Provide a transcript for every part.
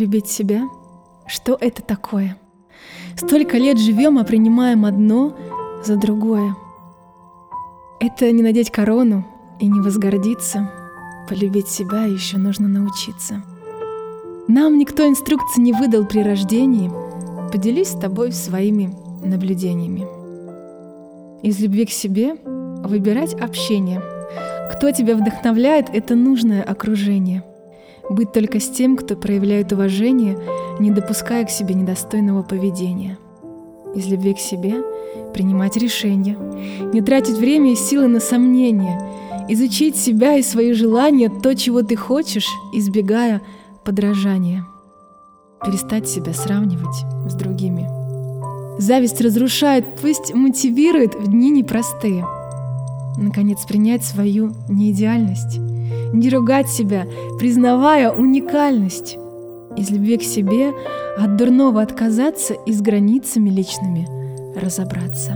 Полюбить себя? Что это такое? Столько лет живем, а принимаем одно за другое. Это не надеть корону и не возгордиться. Полюбить себя еще нужно научиться. Нам никто инструкций не выдал при рождении. Поделись с тобой своими наблюдениями. Из любви к себе выбирать общение. Кто тебя вдохновляет, это нужное окружение. Быть только с тем, кто проявляет уважение, не допуская к себе недостойного поведения. Из любви к себе принимать решения, не тратить время и силы на сомнения, изучить себя и свои желания, то, чего ты хочешь, избегая подражания. Перестать себя сравнивать с другими. Зависть разрушает, пусть мотивирует в дни непростые. Наконец, принять свою неидеальность, не ругать себя, признавая уникальность. Из любви к себе от дурного отказаться и с границами личными разобраться.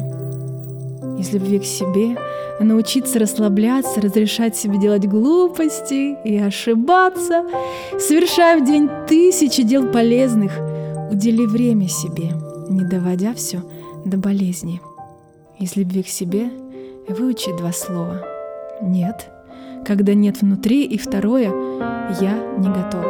Из любви к себе научиться расслабляться, разрешать себе делать глупости и ошибаться, совершая в день 1000 дел полезных, удели время себе, не доводя все до болезни. Из любви к себе выучить 2 слова «нет», когда нет внутри, и второе «я не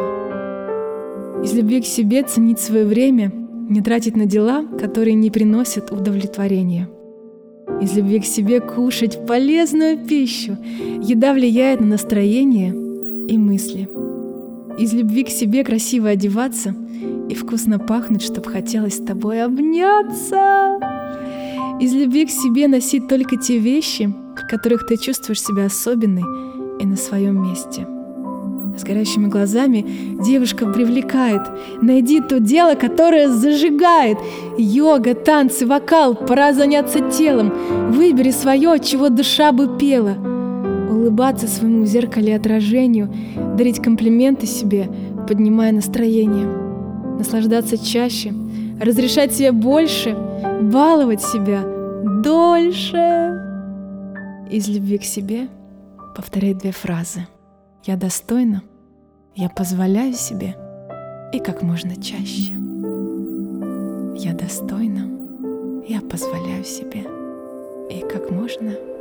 готова». Из любви к себе ценить свое время, не тратить на дела, которые не приносят удовлетворения. Из любви к себе кушать полезную пищу. Еда влияет на настроение и мысли. Из любви к себе красиво одеваться и вкусно пахнуть, чтоб хотелось с тобой обняться. Из любви к себе носить только те вещи, в которых ты чувствуешь себя особенной и на своем месте. С горящими глазами девушка привлекает. Найди то дело, которое зажигает. Йога, танцы, вокал, пора заняться телом. Выбери свое, от чего душа бы пела. Улыбаться своему в зеркале отражению, дарить комплименты себе, поднимая настроение. Наслаждаться чаще, разрешать себе больше, баловать себя дольше. Из любви к себе повторяй 2 фразы. Я достойна, я позволяю себе, и как можно чаще. Я достойна, я позволяю себе, и как можно